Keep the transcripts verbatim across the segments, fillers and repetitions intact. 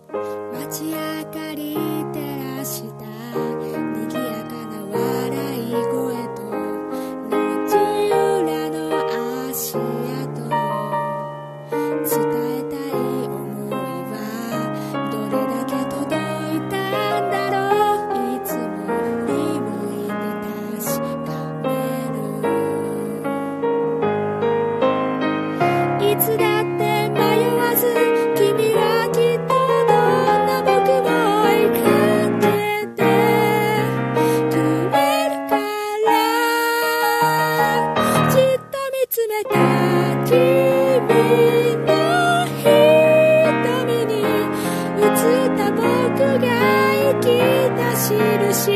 街明かり照らした賑やかな笑い声と路地裏の足跡、伝えたい想いはどれだけ届いたんだろう。いつも振り向いて確かめる。いつだって迷わず君はきっとどんな僕も追いかけてくれるから、じっと見つめた君の瞳に映った僕が生きた印、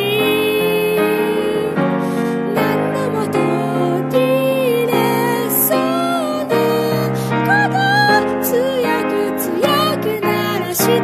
何度も途切れそうなこと強く強く鳴らして